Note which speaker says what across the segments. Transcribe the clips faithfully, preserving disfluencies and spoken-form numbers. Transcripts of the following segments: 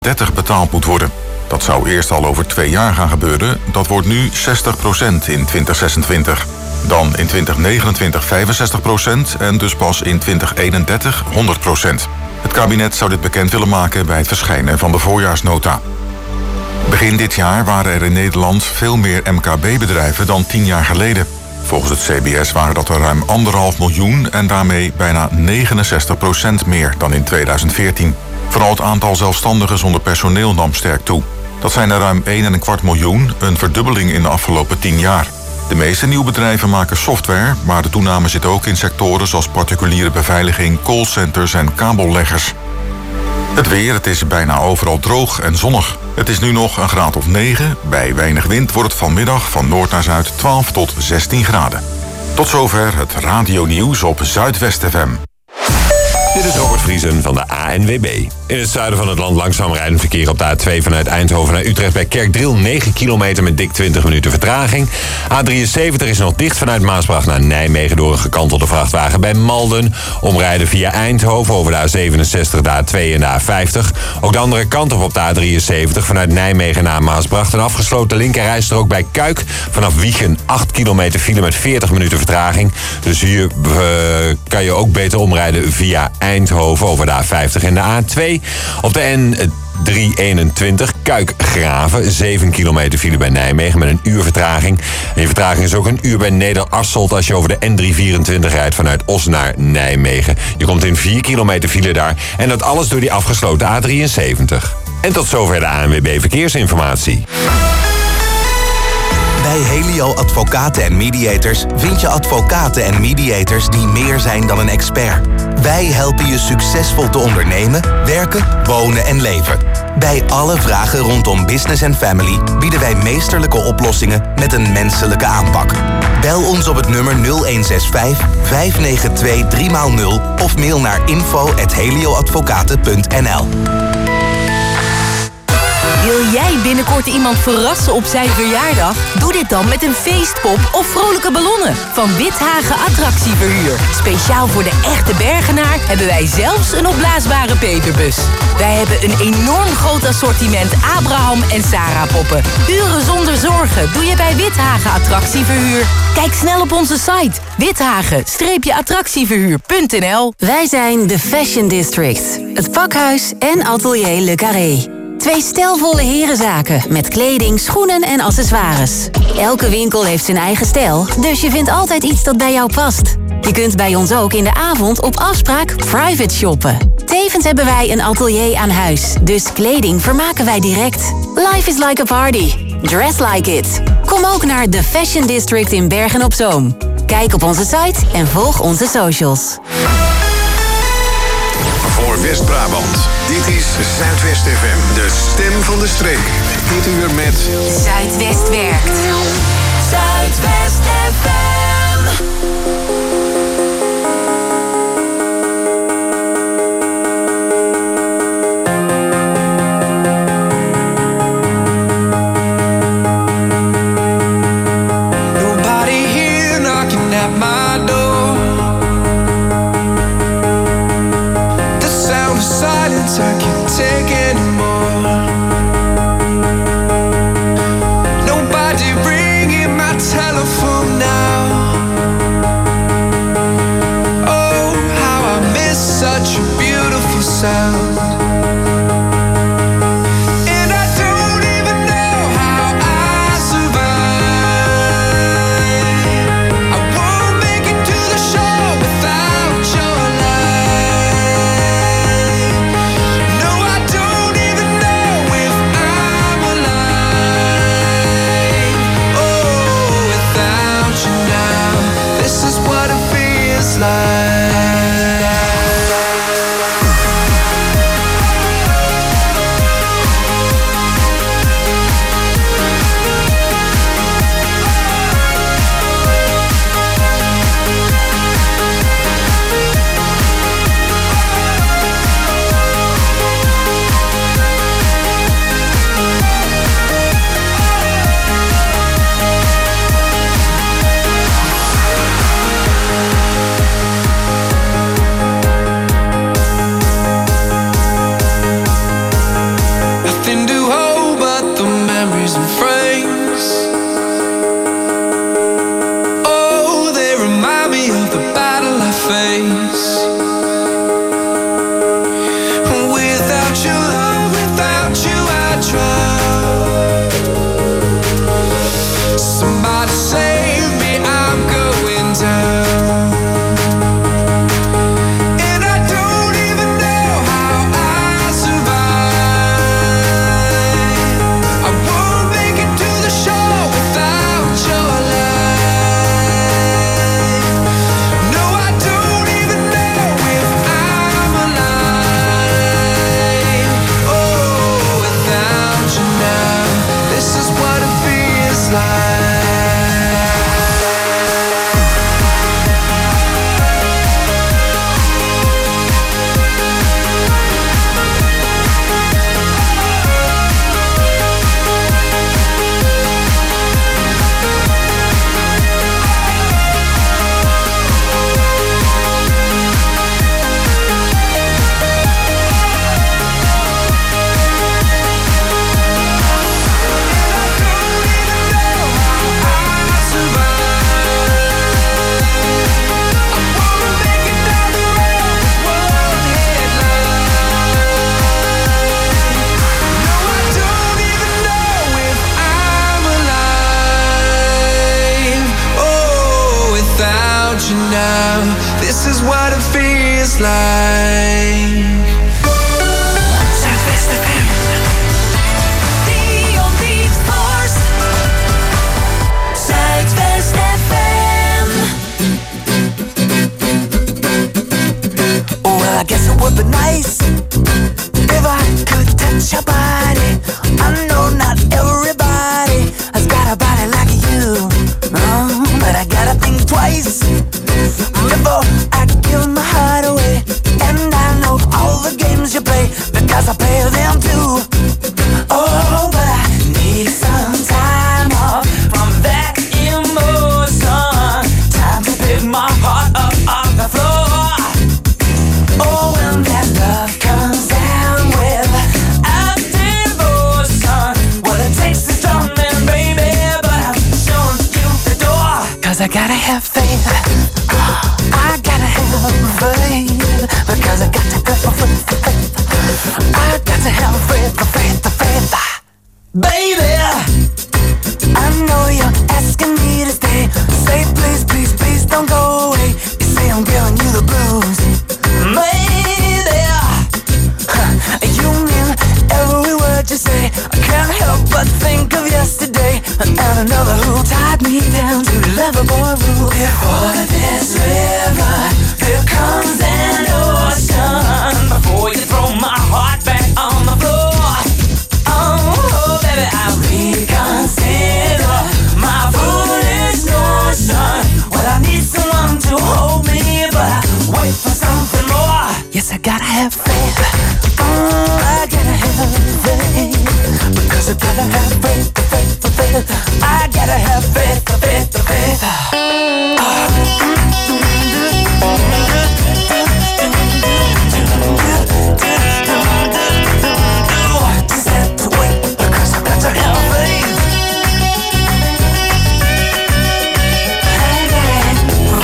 Speaker 1: dertig betaald moet worden. Dat zou eerst al over twee jaar gaan gebeuren. Dat wordt nu zestig procent in twintig zesentwintig. Dan in twintig negenentwintig vijfenzestig procent en dus pas in twintig eenendertig honderd procent. Het kabinet zou dit bekend willen maken bij het verschijnen van de voorjaarsnota. Begin dit jaar waren er in Nederland veel meer M K B-bedrijven dan tien jaar geleden. Volgens het C B S waren dat er ruim anderhalf miljoen en daarmee bijna negenenzestig procent meer dan in tweeduizend veertien. Vooral het aantal zelfstandigen zonder personeel nam sterk toe. Dat zijn er ruim één komma vijf miljoen, een verdubbeling in de afgelopen tien jaar. De meeste nieuwe bedrijven maken software, maar de toename zit ook in sectoren zoals particuliere beveiliging, callcenters en kabelleggers. Het weer, het is bijna overal droog en zonnig. Het is nu nog een graad of negen. Bij weinig wind wordt het vanmiddag van noord naar zuid twaalf tot zestien graden. Tot zover het radionieuws op Zuidwest F M.
Speaker 2: Dit is Robert Vriesen van de A N W B. In het zuiden van het land langzaam rijdend verkeer op de A twee vanuit Eindhoven naar Utrecht bij Kerkdriel. negen kilometer met dik twintig minuten vertraging. A drieënzeventig is nog dicht vanuit Maasbracht naar Nijmegen door een gekantelde vrachtwagen bij Malden. Omrijden via Eindhoven over de A zevenenzestig, de A twee en de A vijftig. Ook de andere kant op op de A drieënzeventig vanuit Nijmegen naar Maasbracht. Een afgesloten linkerrijstrook bij Kuik. Vanaf Wijchen acht kilometer file met veertig minuten vertraging. Dus hier uh, kan je ook beter omrijden via Eindhoven over de A vijftig en de A twee. Op de N driehonderdeenentwintig Kuik-Graven. zeven kilometer file bij Nijmegen met een uur vertraging. En die vertraging is ook een uur bij Neder-Asselt als je over de N driehonderdvierentwintig rijdt vanuit Os naar Nijmegen. Je komt in vier kilometer file daar. En dat alles door die afgesloten A drieënzeventig. En tot zover de A N W B Verkeersinformatie.
Speaker 3: Bij Helio Advocaten en Mediators vind je advocaten en mediators die meer zijn dan een expert. Wij helpen je succesvol te ondernemen, werken, wonen en leven. Bij alle vragen rondom business en family bieden wij meesterlijke oplossingen met een menselijke aanpak. Bel ons op het nummer nul een zes vijf, vijf negen twee, drie nul of mail naar info at helioadvocaten punt n l.
Speaker 4: Wil jij binnenkort iemand verrassen op zijn verjaardag? Doe dit dan met een feestpop of vrolijke ballonnen van Withagen Attractieverhuur. Speciaal voor de echte Bergenaar hebben wij zelfs een opblaasbare peperbus. Wij hebben een enorm groot assortiment Abraham en Sarah poppen. Uren zonder zorgen doe je bij Withagen Attractieverhuur. Kijk snel op onze site withagen attractieverhuur punt n l.
Speaker 5: Wij zijn de Fashion District, het pakhuis en atelier Le Carré. Twee stijlvolle herenzaken met kleding, schoenen en accessoires. Elke winkel heeft zijn eigen stijl, dus je vindt altijd iets dat bij jou past. Je kunt bij ons ook in de avond op afspraak private shoppen. Tevens hebben wij een atelier aan huis, dus kleding vermaken wij direct. Life is like a party. Dress like it. Kom ook naar de Fashion District in Bergen-op-Zoom. Kijk op onze site en volg onze socials.
Speaker 6: Voor West-Brabant. Dit is Zuidwest F M, de stem van de streek. Dit uur met
Speaker 4: Zuidwest werkt. Zuidwest F M.
Speaker 7: Nobody here knocking at my door. Silence I can't take anymore. Nobody ringing my telephone now. what it feels like. Zuidwest F M.
Speaker 8: The only force. Zuidwest F M.
Speaker 9: Well, I guess it would be nice if I could touch your body. I know not everybody has got a body like you, oh, but I gotta think twice before I give my heart away. And I know all the games you play because I play them too. Oh, but I need some time off from that emotion. Time to pick my heart up off the floor. Oh, when that love comes down with a devotion, well, it takes a strong man, baby, but I'm showing you the door. Cause I gotta have faith, I gotta have faith, because I got to go for faith, I got to have faith, faith, faith, baby. I know you're asking me to stay, say please, please, please don't go away. You say I'm giving you the blues, maybe, huh, you mean every word you say. I can't help but think of yesterday and another who tied me down to Loverboy rule. Before this river, here comes an ocean. Before you throw my heart back on the floor, oh baby, I reconsider my foolish notion. Well, I need someone to hold me, but I wait for something more. Yes, I gotta have faith, oh, I gotta have faith, because I gotta have faith, faith, faith, I gotta have faith, faith, faith, oh. Just have to wait, because I got to have faith. I gotta have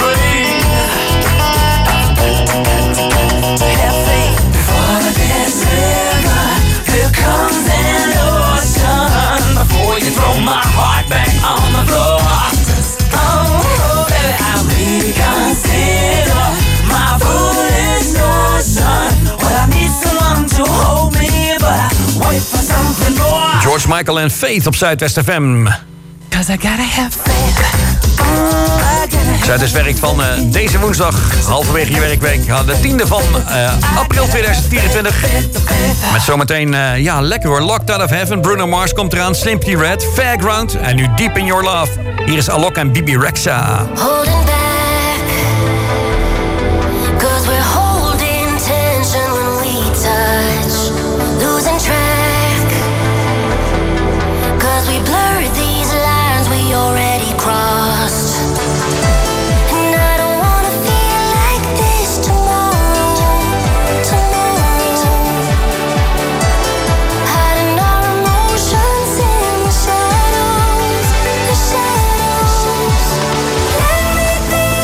Speaker 9: faith, have faith. Before this river, here comes an ocean. Before you throw my heart back on the floor, oh baby, I reconsider my foolish notion. Well, I need someone to hold me, but I wait for something more.
Speaker 10: George Michael en Faith op Zuidwest F M.
Speaker 9: Cause I gotta have faith. Oh, I gotta have
Speaker 10: Zuidwest werkt van uh, deze woensdag, halverwege je werkweek, uh, de tiende van uh, april tweeduizend vierentwintig. Met zometeen, uh, ja, lekker hoor, Locked Out of Heaven, Bruno Mars komt eraan, Simply Red, Fairground en nu Deep in Your Love. Hier is Alok en Bibi Rexha.
Speaker 8: Holding back, cause we're holding tension when we touch, losing track, cause we blurred these lines we already crossed. And I don't wanna feel like this tomorrow, tomorrow. Hiding our emotions in the shadows, the shadows. Let me be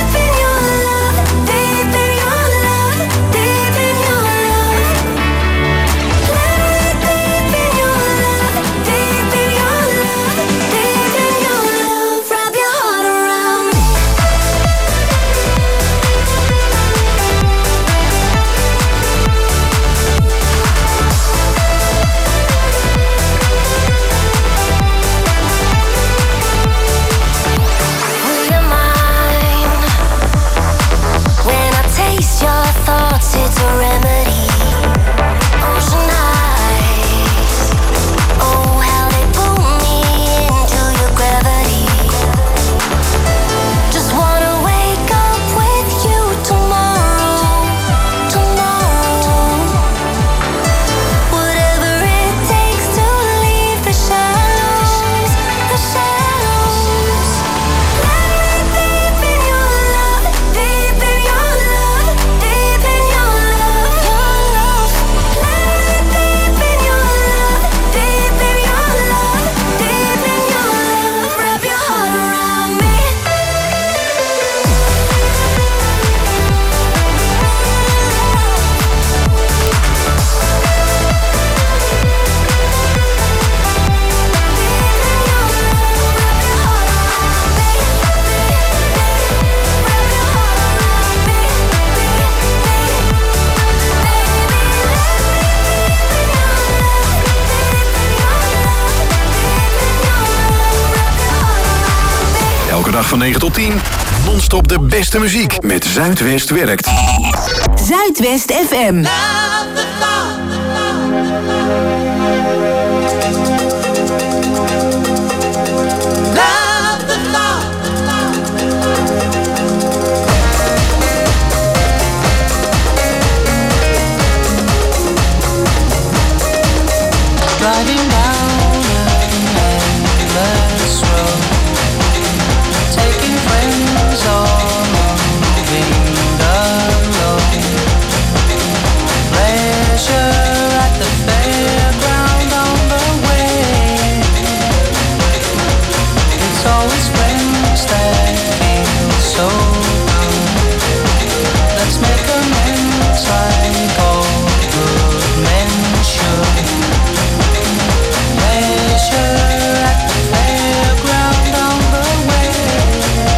Speaker 6: Zaterdag van negen tot tien. Non-stop de beste muziek met Zuidwest werkt.
Speaker 4: Zuidwest F M.
Speaker 11: Driving down an endless road, taking friends or moving alone. Pleasure at the fairground on the way. It's always friends that feel so good. Let's make amends like all good men should. Pleasure at the fairground on the way.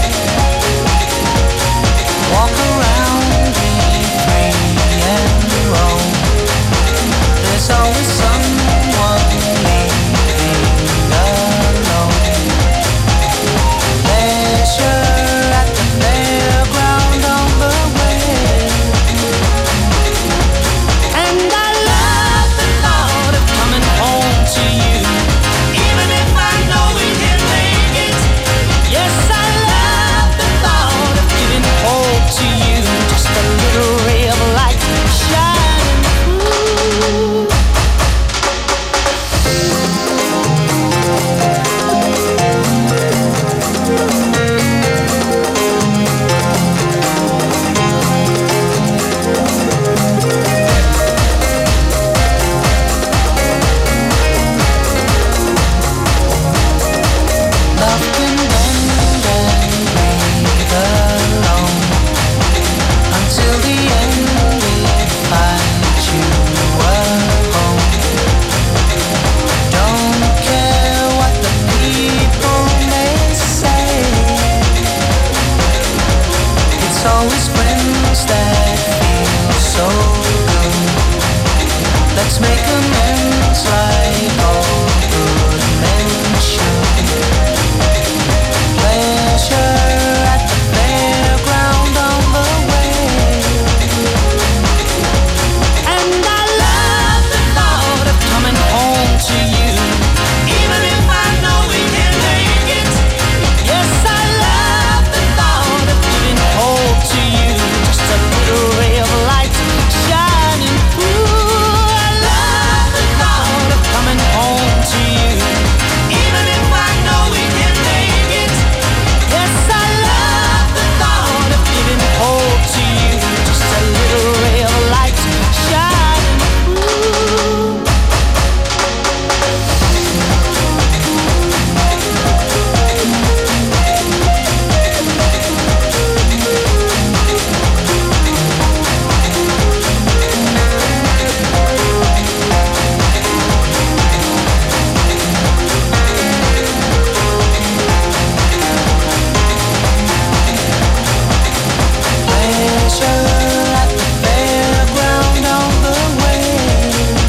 Speaker 11: Walk around, be free and roam. There's always someone leaving alone. Pleasure at the fairground on the way. And I love the thought of coming home to you. Even if I know we can make it. Yes, I love the thought of giving hope to you. Just a little ray of light shining through. Love can bend and breathe alone until the end. It finds you alone. Don't care what the people may say. It's always friends that feel so good. Let's make amends like all good men should. Pleasure at the fairground on the way. And I love the thought of coming home to you. Even if I know we can make it. Yes, I love the thought of giving hope to you. Just a little ray of light shining through. I love the thought of coming home to you. Even if I know we can make it. Yes, I love the thought of giving hope to you. Just a little ray of light shining through. Pleasure at the fairground on the way.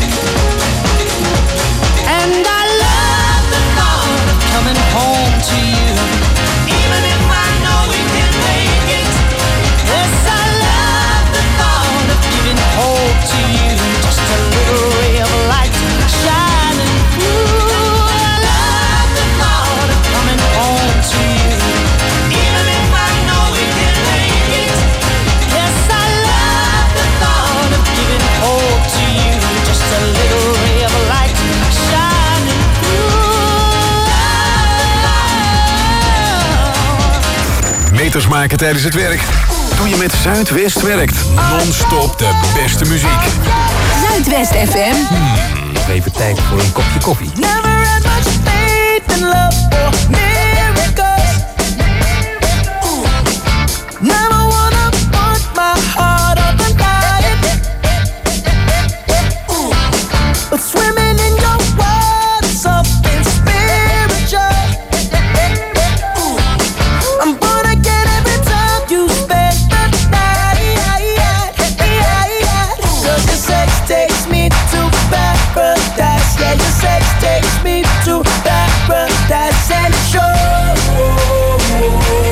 Speaker 11: And I love the thought of coming home to you. Even if I know we can make it. Yes, I love the thought of giving hope to you. Just a little ray of light shining through. I love the thought of coming home to you. Even if I know we can make it. Yes, I love the thought of giving hope to you. Just a little ray of light shining through.
Speaker 6: Meters maken tijdens het werk doe je met Zuidwest werkt. Non-stop de beste muziek.
Speaker 4: Zuidwest F M.
Speaker 12: Even tijd voor een kopje koffie.
Speaker 9: Never had much faith in love or miracles. Never wanna put my heart on the line. But swimming in your world is something spiritual. I'm born again every time you spend the night. Cause your sex takes me to paradise. Yeah, your sex takes me to paradise. And it shows.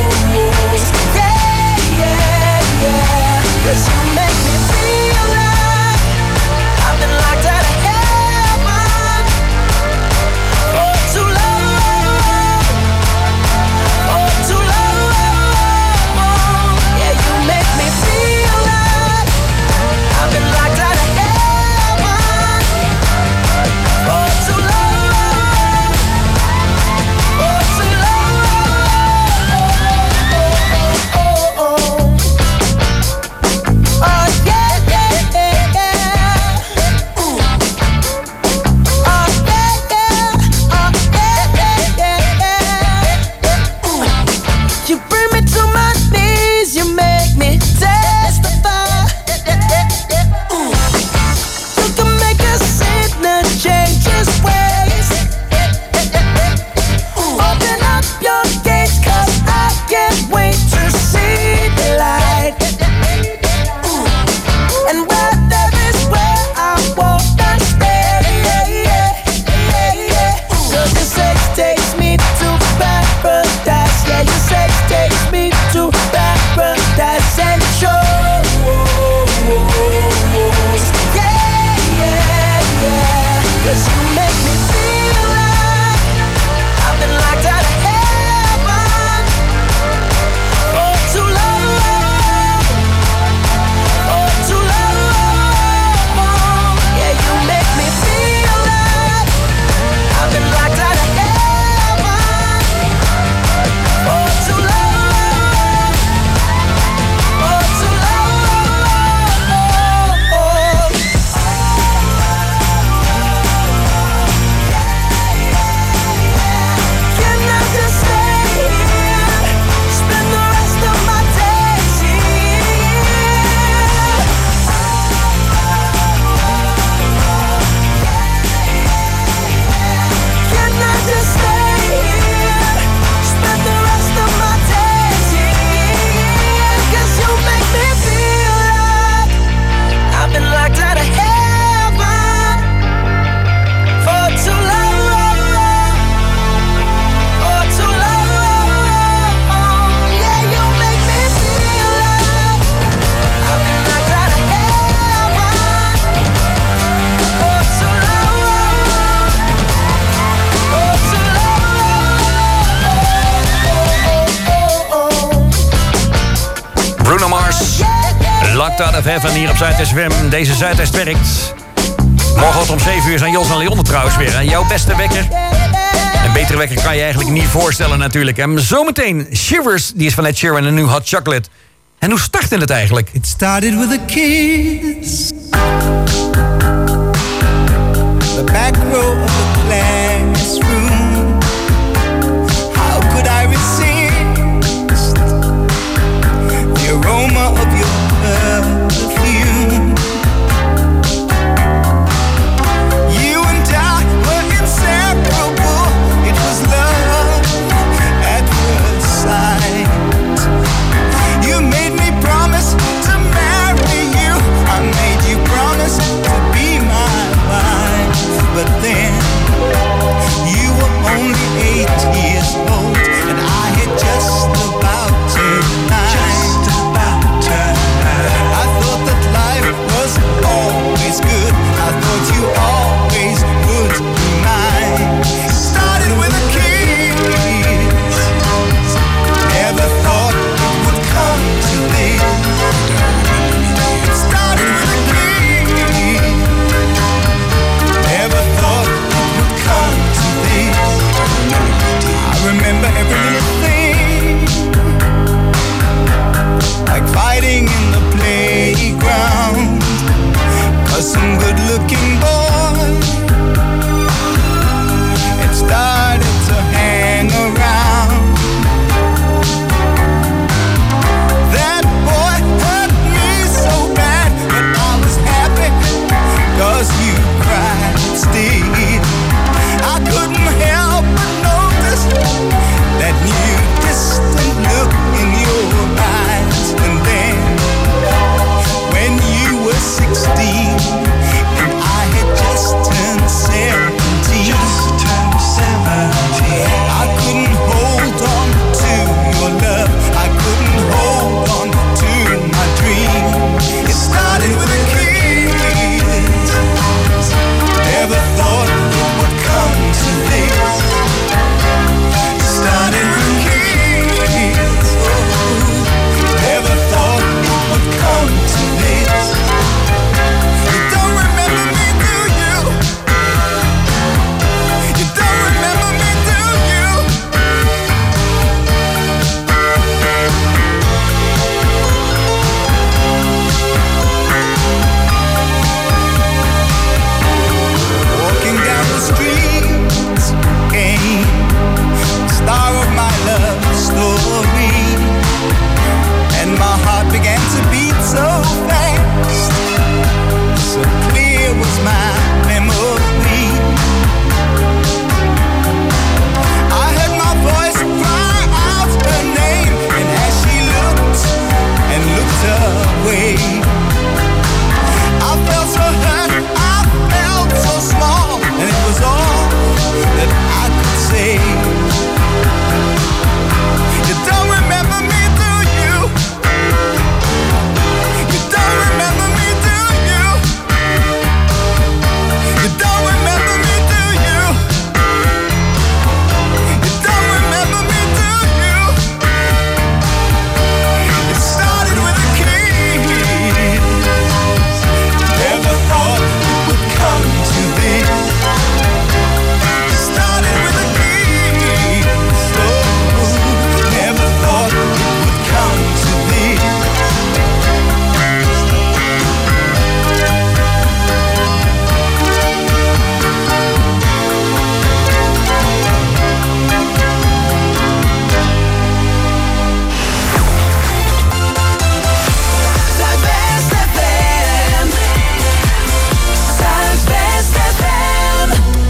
Speaker 10: Locked Out of Heaven hier op Zuidwest F M. Deze Zuidwest werkt. Morgen om zeven uur zijn Jos en Leon trouwens weer. En jouw beste wekker. Een betere wekker kan je eigenlijk niet voorstellen natuurlijk. En zometeen Shivers, die is van Ed Sheeran en nu Hot Chocolate. En hoe startte het eigenlijk?
Speaker 13: It started with a kiss. The back row of the classroom. How could I resist the aroma of your perfume? You and I were inseparable. It was love at first sight. You made me promise to marry you. I made you promise to be my wife. But then you were only eight years old, and I had just about turned nine. Just about turned nine. I thought that life was always good. I thought you always would be mine. Started with a kiss. Never thought it would come to this. Started with a kiss. Never thought it would come to this. I remember every little thing, like fighting in the playground, 'cause some good-looking boy had started to hang around. That boy hurt me so bad, but I was happy 'cause you cried still. I couldn't help but notice that new distant look in your eyes. And then when you were sixteen and I had just turned seventeen, just turned seventeen, I couldn't hold on to your love. I couldn't hold on to my dream. It started with a kiss. Never thought it would come to this. It started with a kiss. Oh, never thought it would come to this. You don't remember me, do you? You don't remember me, do you? Walking down the streets came the star of my love story, and my heart began to beat so fast. So clear was my memory. I heard my voice cry out her name, and as she looked and looked away, I felt so hurt, I felt so small, and it was all that I could say. You don't remember me, do you? You don't remember me, do you? You don't remember me, do you? You don't remember me, do you? It started with a kiss. Never thought it would come to this. It started with a kiss. Oh, never thought it would come to this. Zuidwest F M. Zuidwest F M.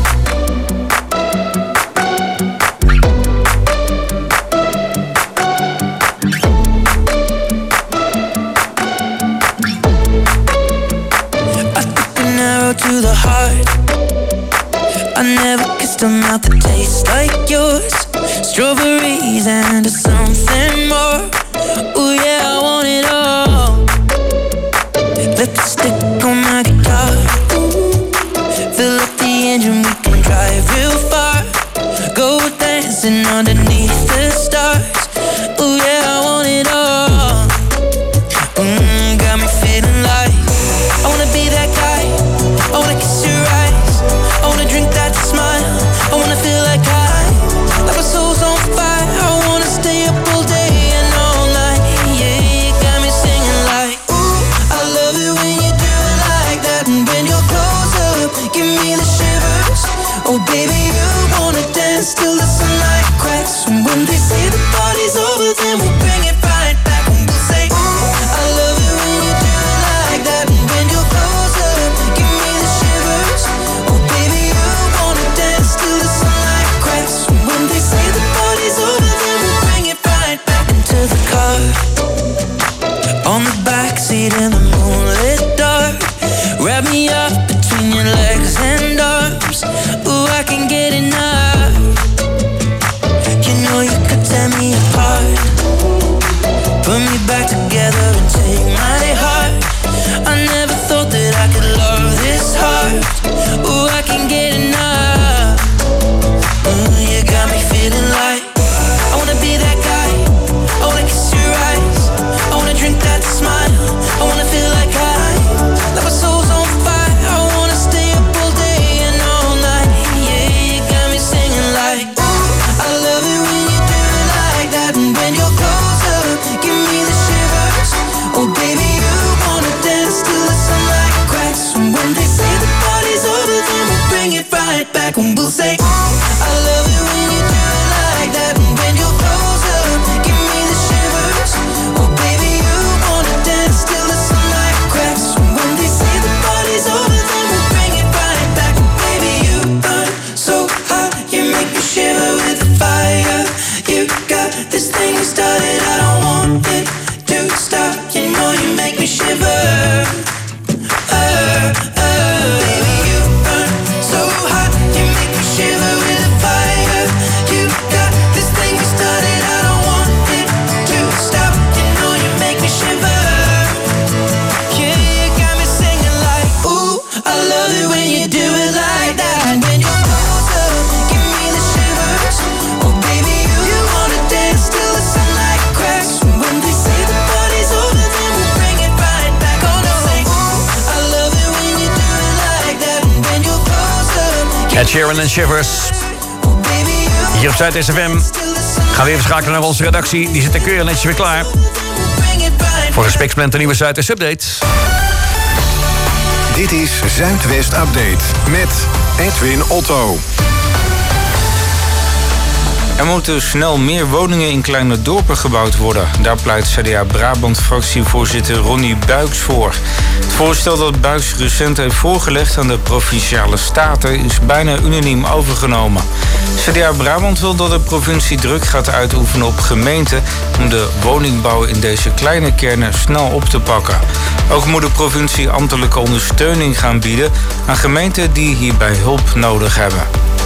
Speaker 9: I took an arrow to the heart. I never kissed a mouth that tastes like yours. Strawberries and something more. Ooh yeah, I want it all. Lipstick on my guitar. Fill up the engine, we can drive real far. Go dancing underneath the stars. Ooh yeah, I want it all. Mm, got me feeling dance till the sunlight cracks. And when they say the party's over, then we'll bring it right back. And we'll say, ooh, I love it when you do it like that. And when you're closer, give me the shivers. Oh baby, you wanna dance till the sunlight cracks. And when they say the party's over, then we'll bring it right back into the car. On the backseat in the moonlit dark. Wrap me up between your legs and arms. Ooh, I can get enough. You know you could tear me apart. Put me back together and take my heart. I never thought that I could love this hard. Ooh, I can get enough. Ooh, you got me feeling like I wanna be that guy. I wanna kiss your eyes. I wanna drink that smile. I wanna feel like I like my soul's on fire. I wanna stay up all day and all night. Yeah, you got me singing like, ooh, I love it when you do it like that. And when you're closer, give me the shivers. Oh baby, you wanna dance till the sunlight cracks. And when they say the party's over, then we'll bring it right back. And we'll say, ooh, I love it when you do it like that. And when you're closer, give me the shivers. Oh baby, you wanna dance till the sunlight cracks. And when they say the party's over, then we'll bring it right back. And baby, you burn so hot, you make me shiver with the fire. You got this thing you started, I don't want it to stop. You know you make me shiver. Uh, uh, baby, you burn so hot, you make me shiver with the fire. You got this thing you started, I don't want it to stop. You know you make me shiver. Yeah, you got me singing like, ooh, I love it when you do it like that. And when you're closer, give me the shivers. Oh baby, you, you wanna dance till the sunlight cracks. And when they say the party's over, then we'll bring it right back. Oh no, say, ooh, I love it when you do it like that. And when you're closer,
Speaker 10: Ed Sheeran en Shivers. Hier op Zuid S F M gaan we even schakelen naar onze redactie. Die zit er keurig netjes weer klaar voor een Spiksplinter nieuwe Zuid-West Update.
Speaker 6: Dit is Zuidwest Update met Edwin Otto.
Speaker 14: Er moeten snel meer woningen in kleine dorpen gebouwd worden. Daar pleit C D A Brabant-fractievoorzitter Ronnie Buijks voor. Het voorstel dat Buijks recent heeft voorgelegd aan de Provinciale Staten is bijna unaniem overgenomen. C D A Brabant wil dat de provincie druk gaat uitoefenen op gemeenten om de woningbouw in deze kleine kernen snel op te pakken. Ook moet de provincie ambtelijke ondersteuning gaan bieden aan gemeenten die hierbij hulp nodig hebben.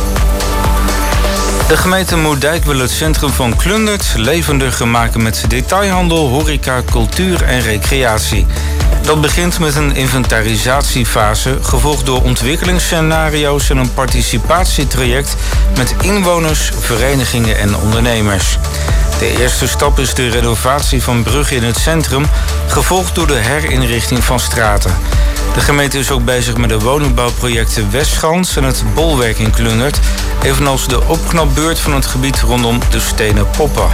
Speaker 14: De gemeente Moerdijk wil het centrum van Klundert levendiger maken met detailhandel, horeca, cultuur en recreatie. Dat begint met een inventarisatiefase, gevolgd door ontwikkelingsscenario's en een participatietraject met inwoners, verenigingen en ondernemers. De eerste stap is de renovatie van bruggen in het centrum, gevolgd door de herinrichting van straten. De gemeente is ook bezig met de woningbouwprojecten Westschans en het Bolwerk in Klundert, evenals de opknapbeurt van het gebied rondom de Stenen Poppen.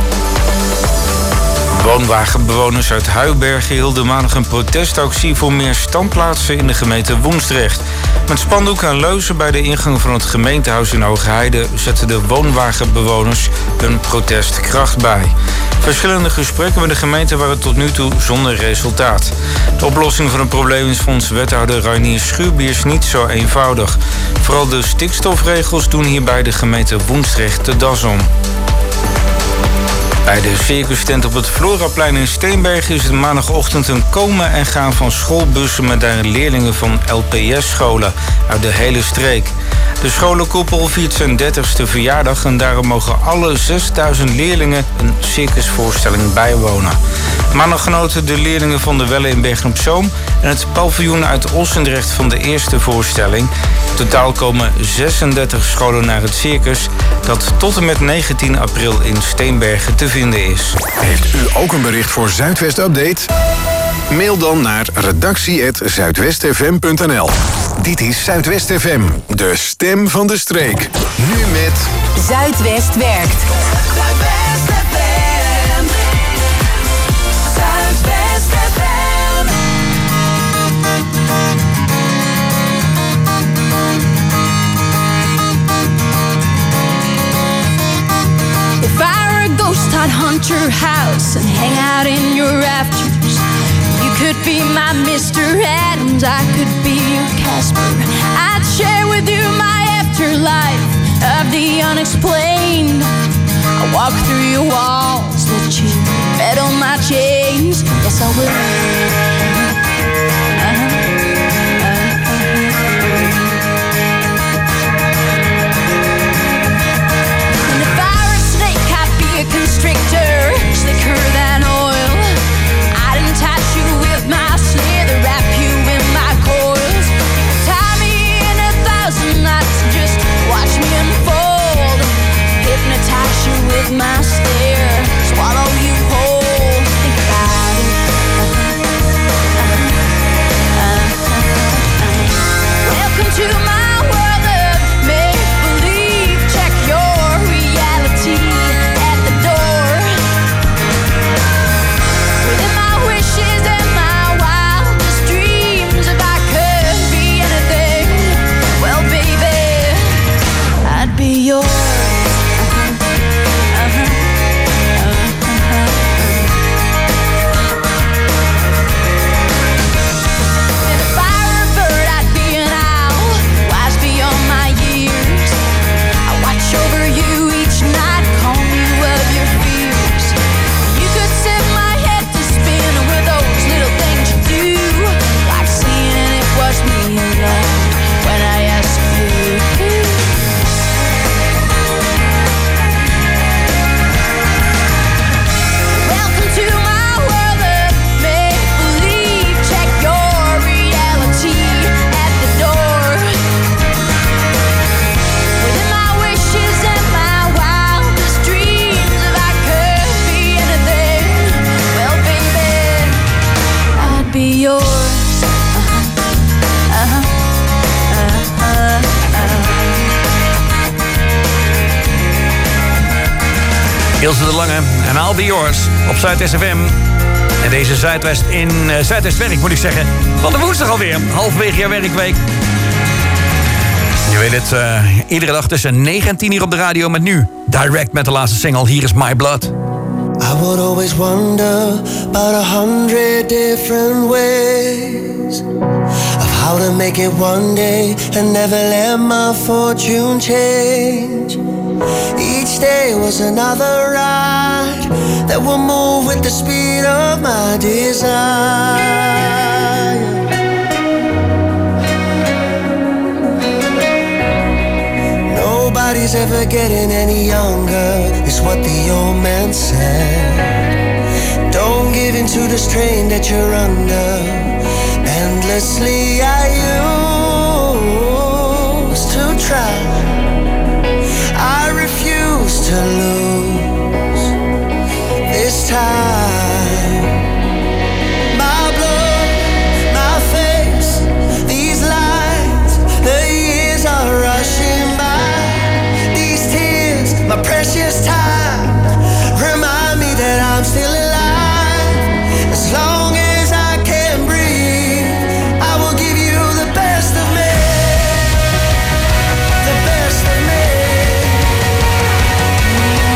Speaker 14: Woonwagenbewoners uit Huibergen hielden maandag een protestactie voor meer standplaatsen in de gemeente Woensdrecht. Met spandoeken en leuzen bij de ingang van het gemeentehuis in Hoogheide zetten de woonwagenbewoners hun protest kracht bij. Verschillende gesprekken met de gemeente waren tot nu toe zonder resultaat. De oplossing van het probleem is volgens wethouder Reinier Schuurbiers niet zo eenvoudig. Vooral de stikstofregels doen hierbij de gemeente Woensdrecht de das om. Bij de circustent op het Floraplein in Steenbergen is het maandagochtend een komen en gaan van schoolbussen met daarin leerlingen van L P S-scholen uit de hele streek. De scholenkoepel viert zijn dertigste verjaardag en daarom mogen alle zesduizend leerlingen een circusvoorstelling bijwonen. Maandag genoten de leerlingen van de Welle in Bergen-op-Zoom en het paviljoen uit Ossendrecht van de eerste voorstelling. In totaal komen zesendertig scholen naar het circus dat tot en met negentien april in Steenbergen te vinden is.
Speaker 6: Heeft u ook een bericht voor Zuidwest Update? Mail dan naar redactie apenstaartje zuidwestfm punt n l. Dit is Zuidwest F M, de stem van de streek. Nu met
Speaker 4: Zuidwest werkt.
Speaker 9: Zuidwest F M. Zuidwest F M.
Speaker 11: I'd hunt your house and hang out in your rafters. You could be my Mister Adams, I could be your Casper. I'd share with you my afterlife of the unexplained. I walk through your walls, let you rattle my chains. Yes, I will. Uh-huh. A constrictor, slicker than oil. I'd entice you with my slither, wrap you in my coils. Tie me in a thousand knots, just watch me unfold. Hypnotize you with my stare, swallow you whole. Think about it. Uh-huh. Uh-huh. Uh-huh. Welcome to my world of make-believe. Check your reality. Be yours. Uh-huh. Uh-huh. Uh-huh. And if I were a bird, I'd be an owl, wise beyond my years. I watch over you each night, calm you of your fears. You could set my head to spin with those little things you do, like seeing it was me alone when I asked you. To my world of make-believe. Check your reality at the door. Within my wishes and my wildest dreams, if I could be anything, well, baby, I'd be yours. Uh-huh. Uh-huh. Uh-huh. Uh-huh.
Speaker 10: Ilse de Lange en I'll Be Yours op Zuidwest F M. En deze Zuidwest in uh, Zuidwestwerk moet ik zeggen. Van de woensdag alweer, halverwege jouw werkweek. Je weet het, uh, iedere dag tussen negen en tien uur op de radio met nu. Direct met de laatste single, hier is My Blood.
Speaker 15: I would always wonder about a hundred different ways of how to make it one day and never let my fortune change. Each day was another ride that will move with the speed of my desire. Nobody's ever getting any younger, is what the old man said. Don't give in to the strain that you're under. Endlessly I used to try, I refuse to lose this time. My blood, my face, these lines, the years are rushing by. These tears, my precious time, remind me that I'm still alive. As long as I can breathe, I will give you the best of me, the best of me.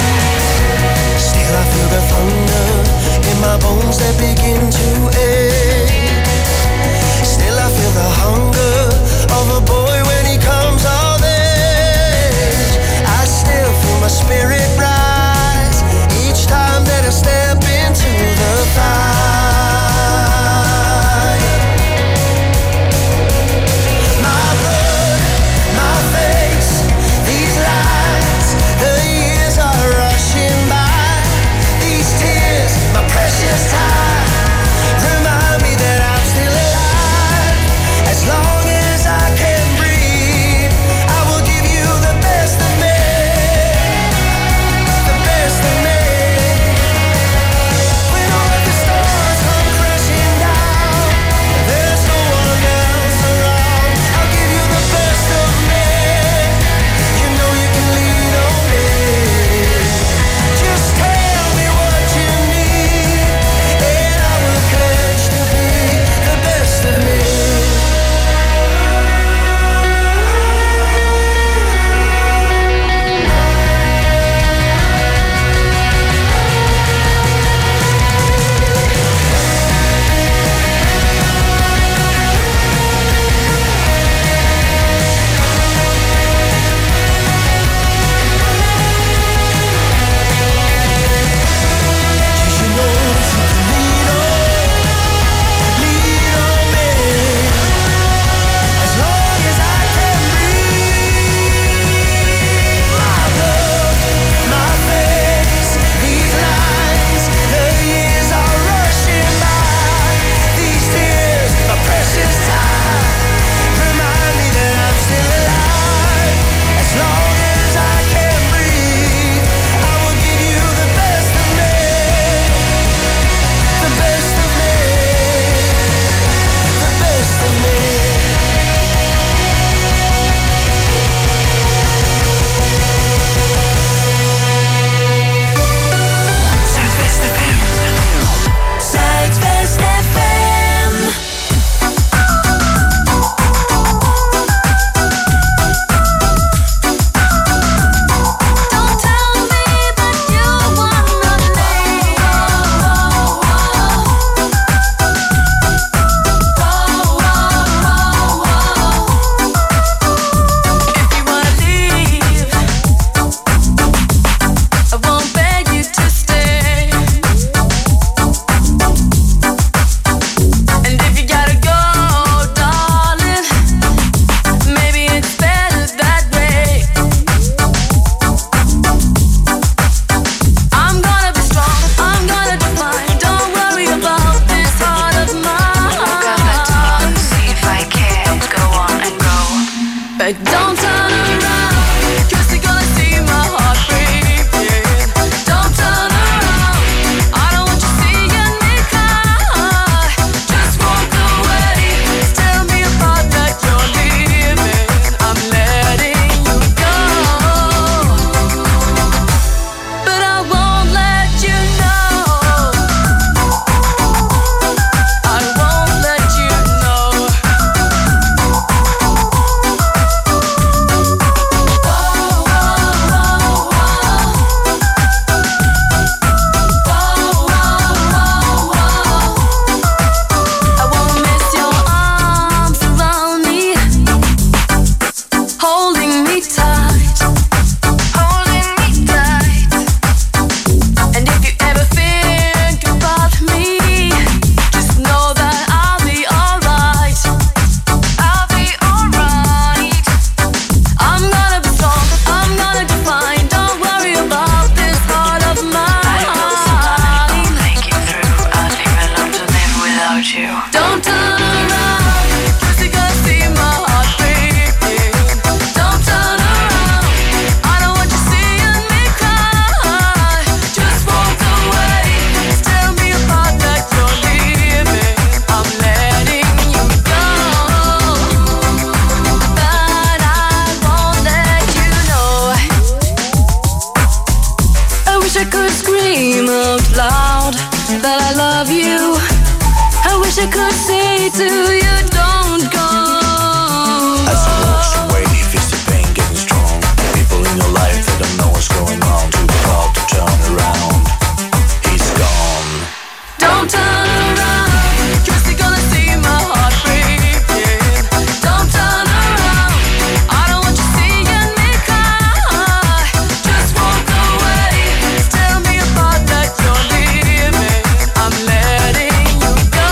Speaker 11: I could say to you, don't go.
Speaker 16: As he walks away, he feels the pain getting strong. People in your life that don't know what's going on. Too proud to turn around. He's gone.
Speaker 11: Don't turn around, 'cause you're gonna see my heart breaking. Don't turn around, I don't want you seeing me cry. Just walk away, tell me about that you're leaving. I'm letting you go.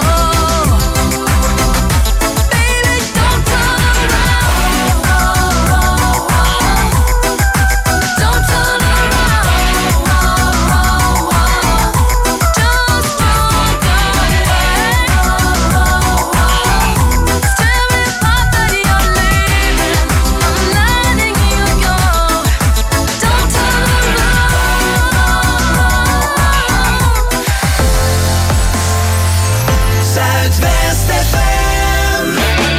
Speaker 11: Baby, don't turn around. Don't turn
Speaker 15: Zuidwest F M.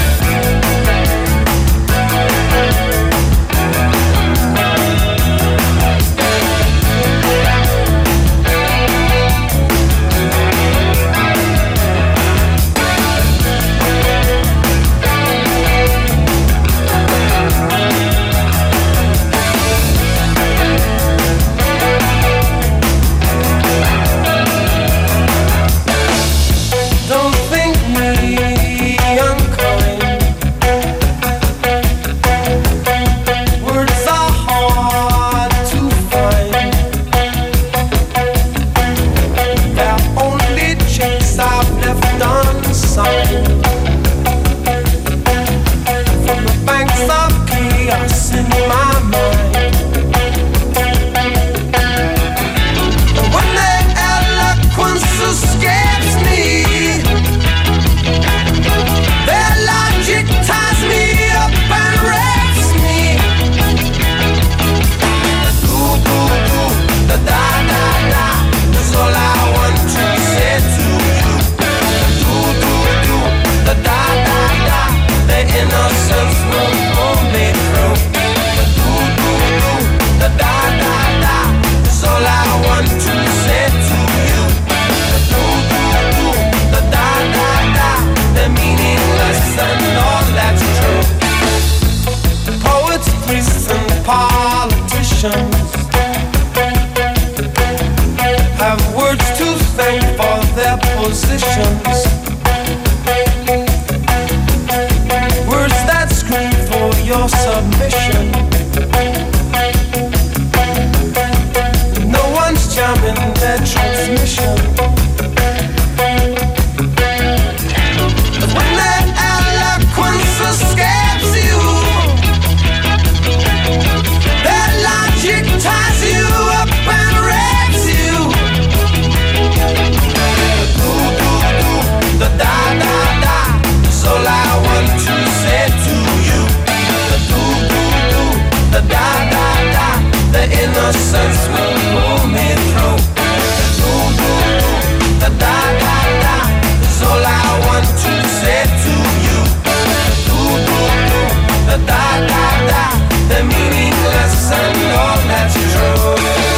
Speaker 7: Don't think me unkind. Words are hard to find. They're only checks I've left unsigned. From the banks of chaos in my mind. When the eloquence escapes me, their logic ties me up and rapes me. Do, do, do, da, da, da, da. That's all I want to say to you. Do, do, do, da, da, da, da. The innocence will pull me through. Do, do, do, da, da, da, da. That's all I want to say to you. Do, do, do, da, da, da, da. The meaningless and all that's true. Poets, priests, and politicians have words to thank for their positions. Words that scream for your submission. No one's jamming their transmission. When the eloquence escapes you, their logic ties you up and rapes you. Do, do, do, da, da, da, da. That's all I want to say to you. Do, do, do, da, da, da, da. The innocence will pull me through. Do, do, do, da, da, da, da. That's all I want to say to you. Do, do, do, da, da, da, da. The meaningless and all that's true.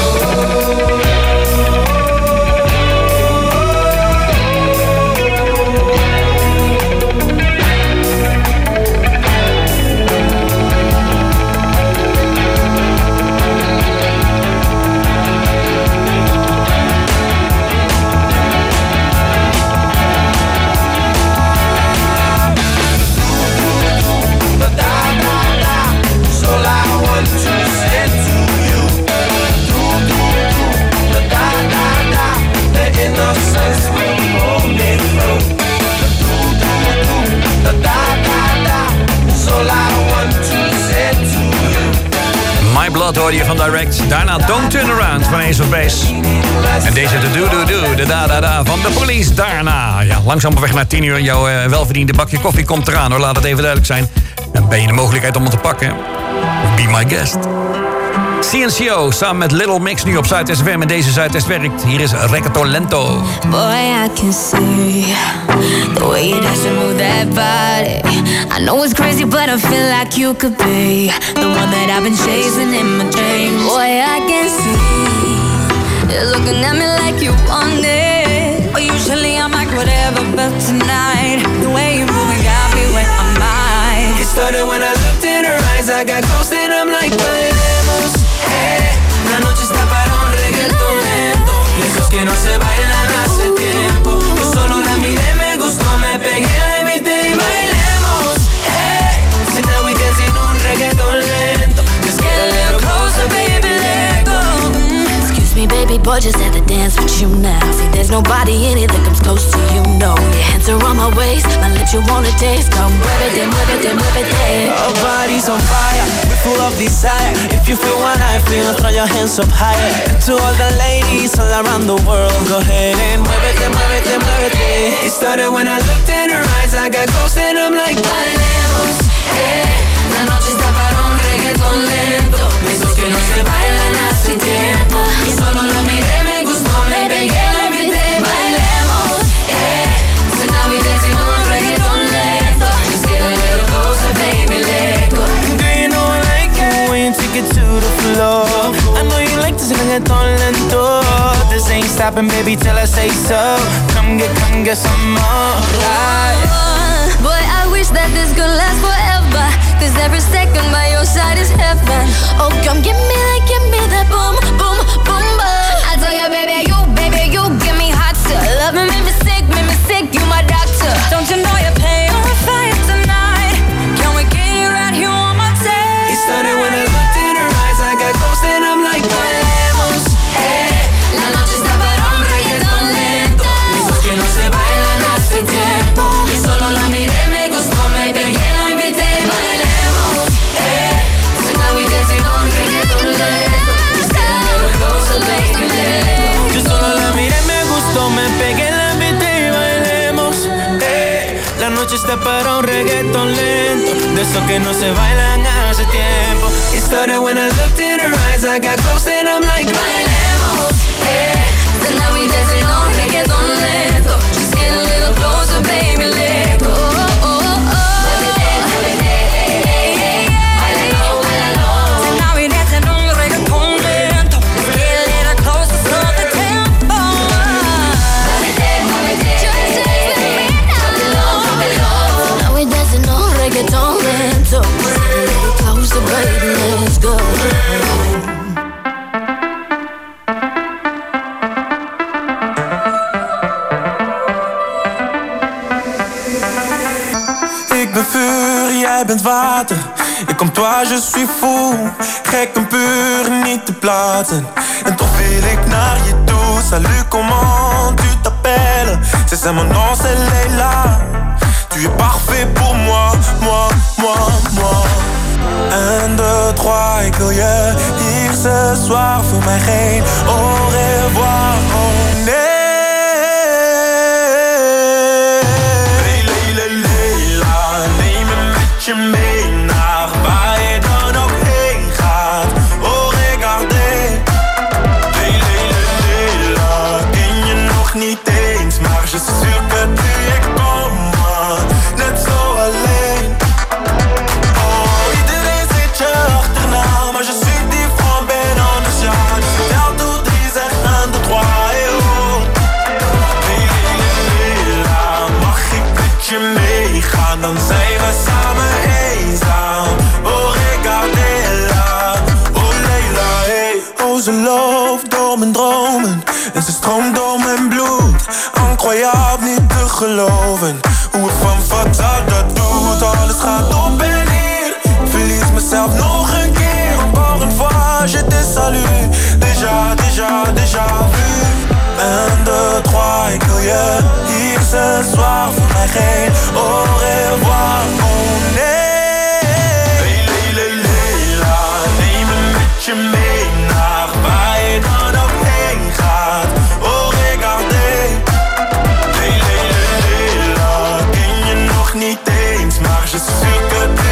Speaker 10: My Blood hoorde je van Direct. Daarna Don't Turn Around van Ace of Base. En deze de Do Do Do, de Da Da Da van de Police. Daarna, ja, langzaam op weg naar tien uur. Jouw uh, welverdiende bakje koffie komt eraan hoor, laat het even duidelijk zijn. Dan ben je de mogelijkheid om het te pakken. Be my guest. C N C O samen met Little Mix nu op Zuidwest F M. En deze Zuidwest werkt. Hier is Reggaeton Lento.
Speaker 11: Boy, I can see the way you dance and move that body. I know it's crazy, but I feel like you could be the one that I've been chasing in my dreams. Boy, I can see you're looking at me like you want it. But usually I'm like whatever, about tonight. The way you moving got me where I'm mind.
Speaker 7: It started when I looked in her eyes. I got close and I'm like, bailemos, eh. La noche está para un reggaetón lento. Y esos que no se bailan hace tiempo. Yo solo la miré, me gustó, me pegué, la invité y bailemos, eh. So now we dancing un reggaetón lento. Just get a little closer, baby, let go.
Speaker 8: Excuse me, baby boy, just had to dance with you now. See, there's nobody in it that comes close to you, no. Your hands are on my waist, my lips you wanna taste. Come muévete, muévete, muévete.
Speaker 7: Our bodies on fire, we're full of desire. If you feel what I feel, throw your hands up higher. And to all the ladies all around the world, go ahead and muévete, muévete, muévete. It started when I looked in her eyes. I got close and I'm like, bailemos, eh. La noche está para un reggaetón lento. Esos que no se bailan hace tiempo. Y solo la miré, me gustó, me pegué, la invité, bailemos, eh. So now we dancing on reggaetón lento. Just get a little closer, baby, let go.
Speaker 15: Do you know I like it when you take it to the floor? I know you like this reggaeton lento. This ain't stopping, baby, till I say so. Come get, come get some more. Right.
Speaker 8: Uh, boy, I wish that this could last forever. Cause every second by your side is heaven. Oh, come give me that, give me that boom, boom, boom, boom. I tell you, baby, you, baby, you give me hot stuff. Love me, make me sick, make me sick, you my doctor.
Speaker 11: Don't you know you're paying a fire tonight? Can we get you right here on my tail?
Speaker 7: It started when I looked in her eyes. I got close and I'm like, bailemos, eh. La noche está para un reggaetón lento. Esos que no se bailan hace tiempo. Y solo la miré, me gustó, me pegué, la invité, bailemos, eh. So now we dancing on reggaetón lento. Just get a little closer, baby, let go.
Speaker 15: Yo solo la miré, me gustó, me pegué, la invité y bailemos, eh. La noche está para un reggaetón lento. De esos que no se bailan hace tiempo.
Speaker 7: It started when I looked in her eyes. I got close and I'm like, bailemos, eh. So now we dancing on reggaetón lento. Just get a little closer, baby, let go. Oh, oh, oh.
Speaker 11: So now we dancing on reggaeton lento. Get a little closer, slow the tempo.
Speaker 8: Now we dancing on reggaeton lento. A little closer, baby, let's go.
Speaker 15: Ik ben vuur, jij bent water. Et comme toi je suis fou. Gek en puur, niet te platen. En toch wil ik naar je toe. Salut, comment tu t'appelles? C'est ça mon nom, c'est Leila. Tu es parfait pour moi, moi, moi, moi. Un, deux, trois, ik wil je hier ce soir. Voor mij geen au revoir, oh nee. Je mee naar waar je dan ook heen gaat. Oh, regardez. Leila, ken je nog niet eens. Maar je suis sûr que tu es comme moi. Net zo alleen. Oh, iedereen zit je achterna. Maar je suis différent, ben anders, ja. Dus vertel toe drie, zeg un, deux, trois, et oh. Leila, mag ik met je meegaan? Dan zijn we samen eenzaam. Oh, regardez-la. Oh, Leila, hey. Oh, ze loopt door mijn dromen. En ze stroomt door mijn bloed. Incroyable, niet te geloven. Hoe het van fatal dat doet. Alles gaat op en neer. Verlies mezelf nog een keer. Encore une fois, je te salue. Déjà, déjà, déjà vu. Un, deux, trois, ik wil je hier ce soir. Voor mij geen au revoir, oh nee. Leila, neem me met je mee naar waar je dan ook heen gaat. Oh, regardez. Leila, ken je nog niet eens, maar je suis sûr que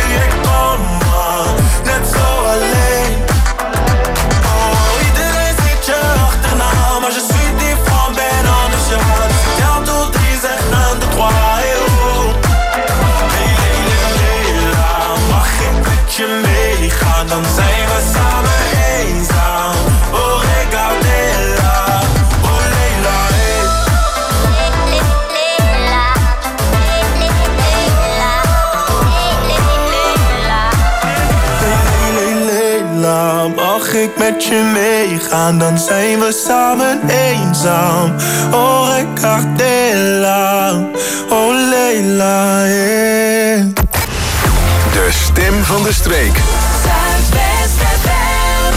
Speaker 13: mag ik met je meegaan, dan zijn we samen eenzaam. Oh, Ricardella, oh Leila, yeah.
Speaker 6: De stem van de streek.
Speaker 11: Zuidwest F M.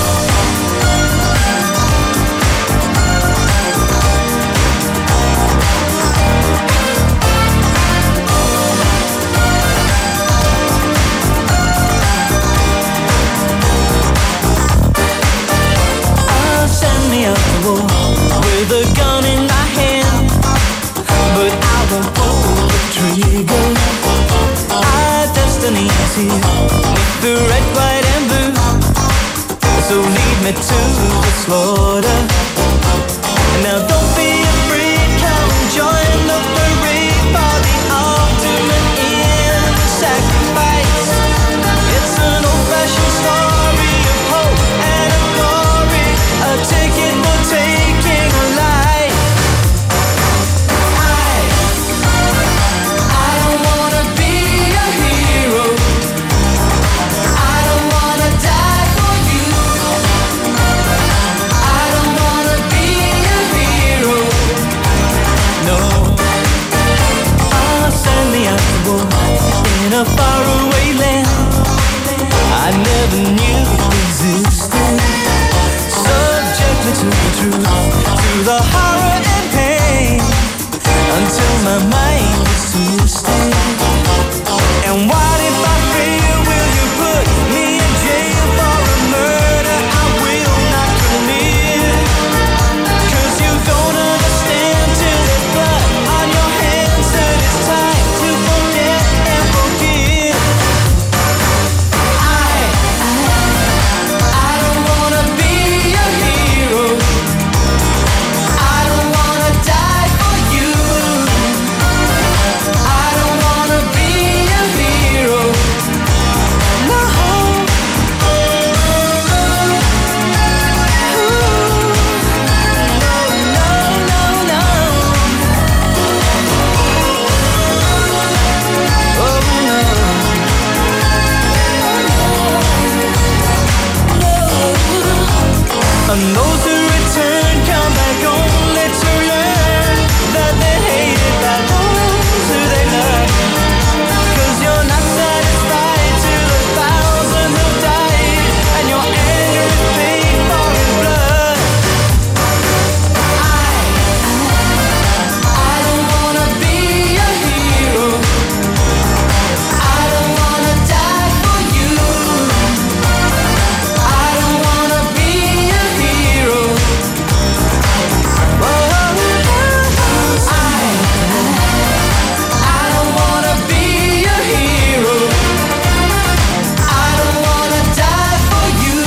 Speaker 17: I'll send me up the wall with a gun in my hand, but I won't pull the trigger. Our destiny is here with the red, white and blue, so lead me to the slaughter. Now don't be afraid, come join the parade for the ultimate end of sacrifice. It's an old-fashioned story of hope and of glory, a ticket for taking a life.
Speaker 11: I, I don't wanna be a hero. I don't wanna die for you. I don't wanna be a hero.
Speaker 17: No, I'll send me out to war in a faraway land I never knew existed. Subjected to the truth, to the horror and pain, until my mind is twisted. And what if I fail? Will you put me in jail for a murder I will not commit? 'Cause you don't understand till there's blood on your hands, that it's time to forget and forgive.
Speaker 11: I, I don't wanna be a hero. I don't wanna die for you. I don't wanna be a hero. No.
Speaker 17: And those who return come back only to learn that they're hated by those who they love. 'Cause you're not satisfied till the thousand have died, and your anger is paid for in blood.
Speaker 11: I, I don't wanna be a hero. I don't wanna die for you. I don't wanna be a hero. I, I don't wanna be a hero. I don't wanna die for you.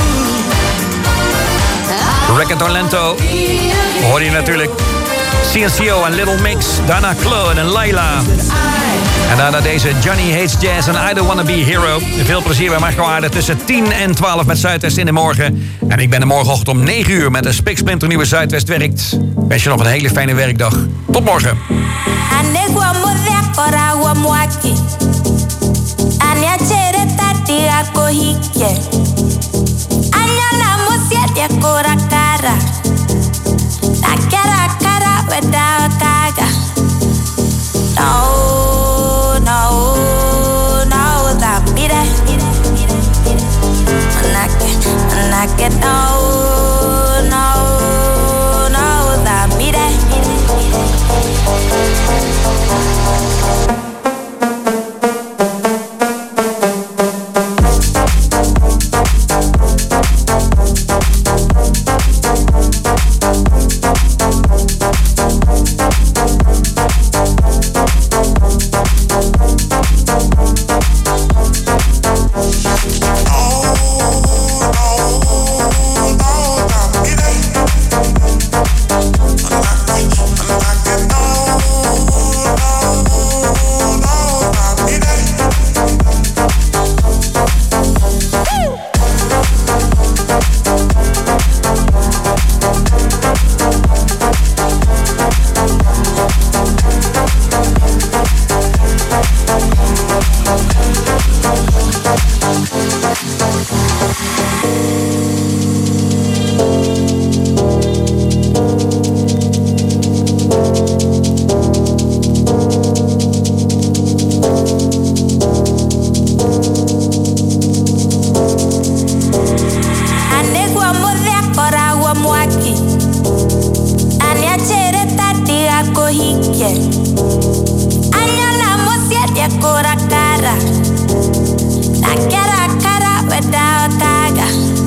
Speaker 10: Record Orlando. Hoor je natuurlijk. C N C O en Little Mix. Daarna Claude en Layla. En daarna deze Johnny Hates Jazz en I Don't Wanna Be a Hero. Veel plezier bij Marco Aarde tussen tien en twaalf met Zuidwest in de morgen. En ik ben er morgenochtend om negen uur met een spiksplinternieuwe Zuidwest werkt. Wens je nog een hele fijne werkdag. Tot morgen.
Speaker 8: Anegwa modhekora wa mwaki Anyachere tati ako hike Anyana musiete kora kara Nakera kara weda kaga No, no, no, that mire Manake, manake, no, no, no, that mire
Speaker 18: mwaki. Anya chere tati ako hike. Anya la mosia dia kora cara. Na kara kara without kaga.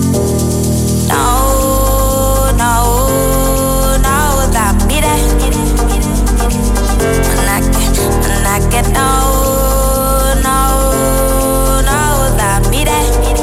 Speaker 18: No, no, no, da mire. Manake, manake, no, no, no, da mire.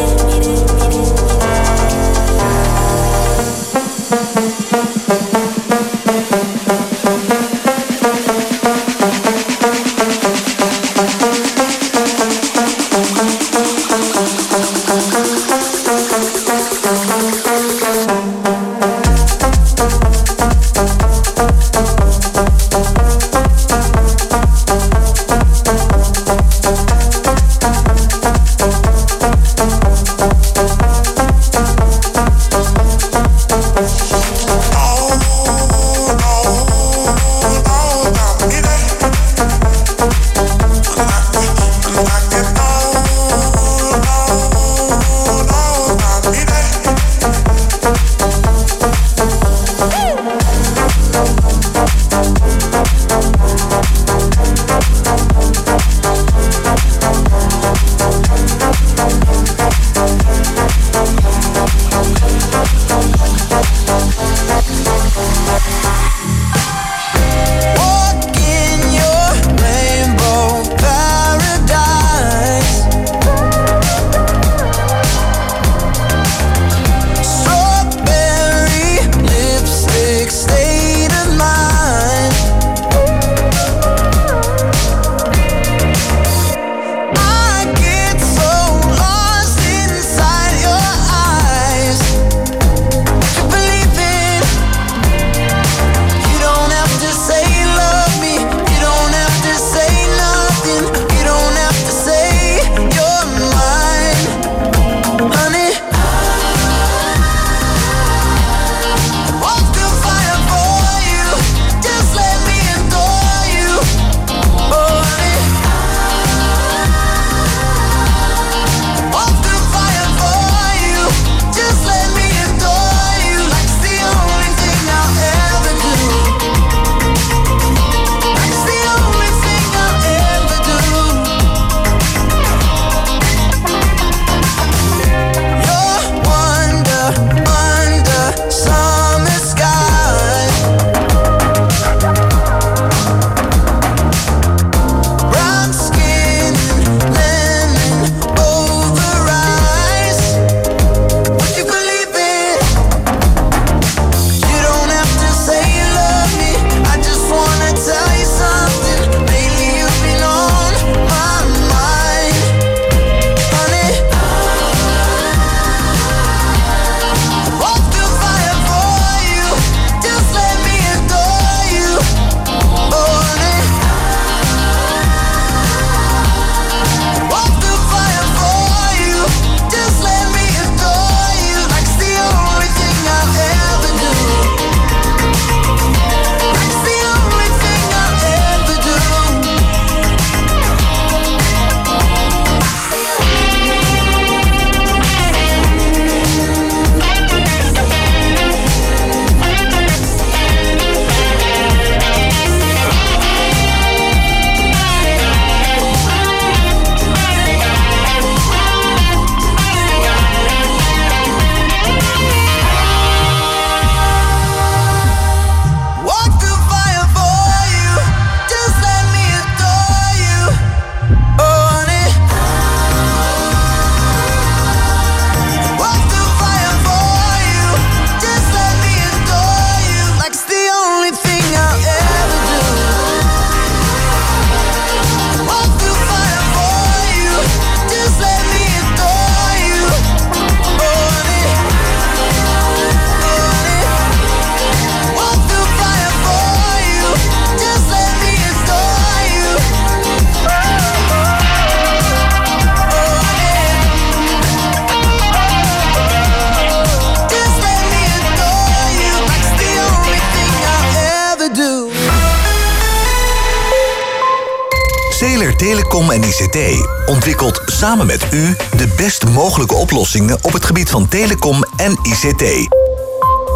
Speaker 3: Teler Telecom en I C T ontwikkelt samen met u de best mogelijke oplossingen op het gebied van telecom en I C T.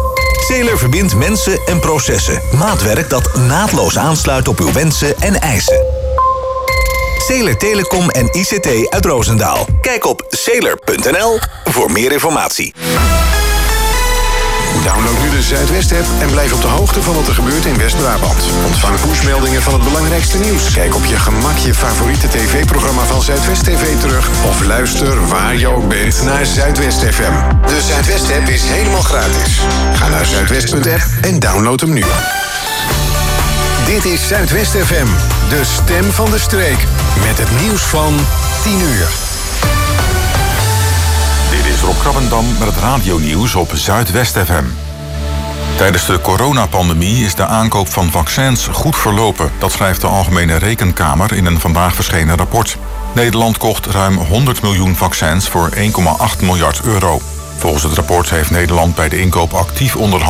Speaker 3: Sailor verbindt mensen en processen. Maatwerk dat naadloos aansluit op uw wensen en eisen. Sailor Telecom en I C T uit Roosendaal. Kijk op sailor punt n l voor meer informatie.
Speaker 6: Download nu de Zuidwest-app en blijf op de hoogte van wat er gebeurt in West-Brabant. Ontvang pushmeldingen van het belangrijkste nieuws. Kijk op je gemak je favoriete tv-programma van Zuidwest T V terug. Of luister waar je ook bent naar Zuidwest F M. De Zuidwest-app is helemaal gratis. Ga naar zuidwest punt app en download hem nu. Dit is Zuidwest F M, de stem van de streek. Met het nieuws van tien uur.
Speaker 1: Dit is Rob Krabbendam met het radionieuws op Zuidwest F M. Tijdens de coronapandemie is de aankoop van vaccins goed verlopen. Dat schrijft de Algemene Rekenkamer in een vandaag verschenen rapport. Nederland kocht ruim honderd miljoen vaccins voor één komma acht miljard euro. Volgens het rapport heeft Nederland bij de inkoop actief onderhandeld